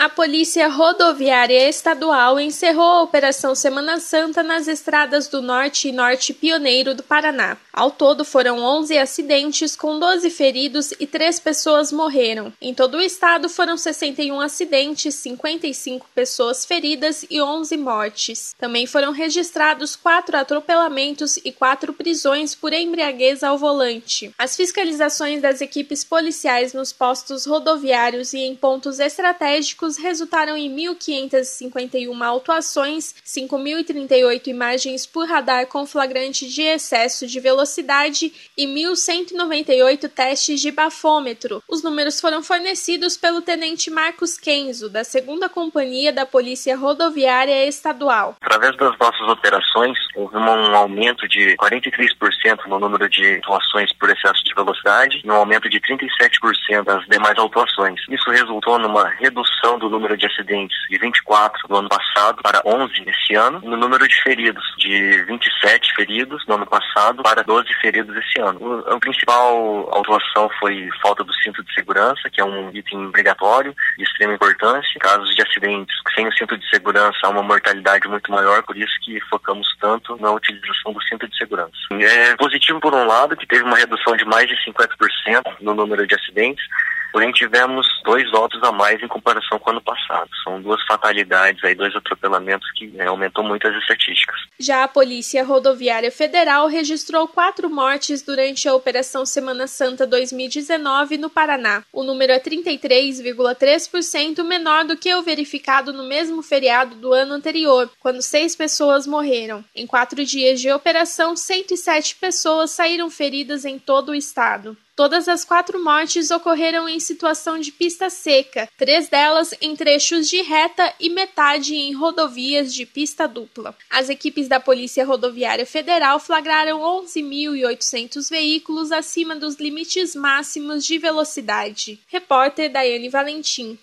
A Polícia Rodoviária Estadual encerrou a Operação Semana Santa nas estradas do Norte e Norte Pioneiro do Paraná. Ao todo foram 11 acidentes, com 12 feridos e 3 pessoas morreram. Em todo o estado foram 61 acidentes, 55 pessoas feridas e 11 mortes. Também foram registrados 4 atropelamentos e 4 prisões por embriaguez ao volante. As fiscalizações das equipes policiais nos postos rodoviários e em pontos estratégicos resultaram em 1.551 autuações, 5.038 imagens por radar com flagrante de excesso de velocidade e 1.198 testes de bafômetro. Os números foram fornecidos pelo tenente Marcos Kenzo, da 2ª Companhia da Polícia Rodoviária Estadual. Através das nossas operações, houve um aumento de 43% no número de autuações por excesso de velocidade e um aumento de 37% das demais autuações. Isso resultou numa redução do número de acidentes de 24 no ano passado para 11 esse ano, e no número de feridos de 27 feridos no ano passado para 12 feridos esse ano. A principal autuação foi falta do cinto de segurança, que é um item obrigatório de extrema importância. Em casos de acidentes sem o cinto de segurança, há uma mortalidade muito maior, por isso que focamos tanto na utilização do cinto de segurança. É positivo por um lado, que teve uma redução de mais de 50% no número de acidentes, porém tivemos 2 óbitos a mais em comparação com o ano passado. São 2 fatalidades, 2 atropelamentos que aumentou muito as estatísticas. Já a Polícia Rodoviária Federal registrou 4 mortes durante a Operação Semana Santa 2019 no Paraná. O número é 33,3% menor do que o verificado no mesmo feriado do ano anterior, quando 6 pessoas morreram. Em 4 dias de operação, 107 pessoas saíram feridas em todo o estado. Todas as 4 mortes ocorreram em situação de pista seca, 3 delas em trechos de reta e metade em rodovias de pista dupla. As equipes da Polícia Rodoviária Federal flagraram 11.800 veículos acima dos limites máximos de velocidade. Repórter Daiane Valentim.